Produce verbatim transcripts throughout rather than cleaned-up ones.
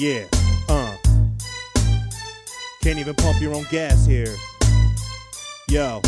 Yeah, uh. Can't even pump your own gas here. Yo.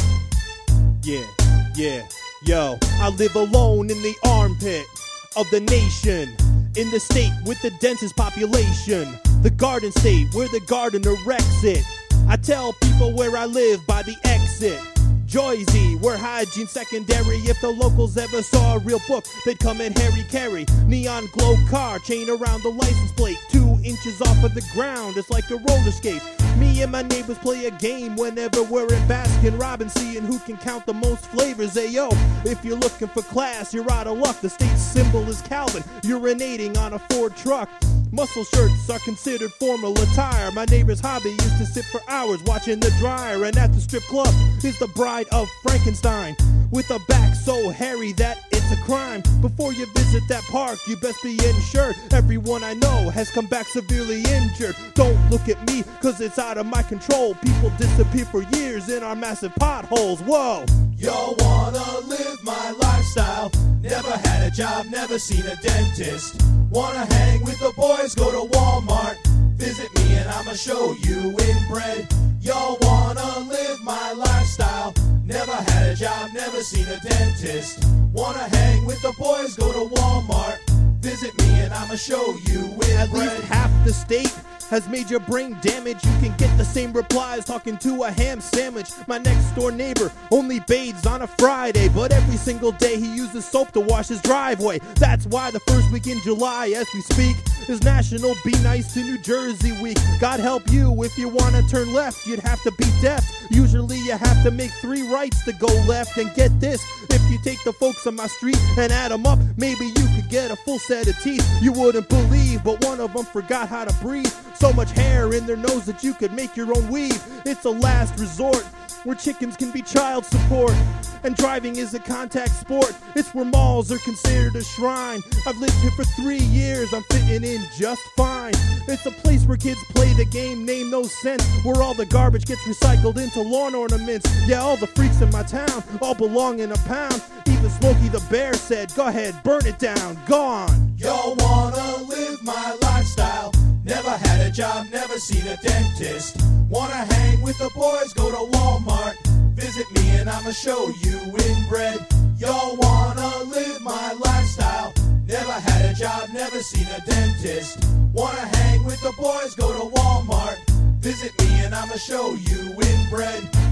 Yeah, yeah, yo. I live alone in the armpit of the nation, in the state with the densest population, the garden state where the gardener wrecks it. I tell people where I live by the exit. Joyzy, where hygiene's secondary. If the locals ever saw a real book, they'd come and Harry Carry. Neon glow car, chain around the license plate, two inches off of the ground, it's like a roller skate. Me and my neighbors play a game whenever we're at Baskin Robbins, seeing who can count the most flavors. Ayo, if you're looking for class, you're out of luck. The state symbol is Calvin, urinating on a Ford truck. Muscle shirts are considered formal attire. My neighbor's hobby used to sit for hours watching the dryer. And at the strip club is the bride of Frankenstein, with a back so hairy that it's a crime. Before you visit that park, you best be insured. Everyone I know has come back severely injured. Don't look at me, cause it's out of my control. People disappear for years in our massive potholes. Whoa! Y'all wanna live my lifestyle? Never had a job, never seen a dentist. Wanna hang with the boys, go to Walmart. Visit me and I'ma show you inbred. Y'all wanna live my lifestyle? Never had a job, never seen a dentist. Wanna hang with the boys, go to Walmart. Visit me and I'ma show you inbred. At least half the state has major brain damage. You can get the same replies talking to a ham sandwich. My next door neighbor only bathes on a Friday, but every single day he uses soap to wash his driveway. That's why the first week in July, as we speak, is National Be Nice to New Jersey Week. God help you, if you want to turn left, you'd have to be deaf. Usually you have to make three rights to go left. And get this, if you take the folks on my street and add them up, maybe you could get a full set of teeth. You wouldn't believe, but one of them forgot how to breathe. So much hair in their nose that you could make your own weave. It's a last resort where chickens can be child support, and driving is a contact sport. It's where malls are considered a shrine. I've lived here for three years, I'm fitting in just fine. It's a place where kids play the game Name No Sense, where all the garbage gets recycled into lawn ornaments. Yeah, all the freaks in my town all belong in a pound. Even Smokey the Bear said, go ahead, burn it down, gone. Y'all wanna live my lifestyle? Never had a job, never seen a dentist. Wanna hang with the boys, go to Walmart. Visit me and I'ma show you inbred. Y'all wanna live my lifestyle? Never had a job, never seen a dentist. Wanna hang with the boys, go to Walmart. Visit me and I'ma show you inbred.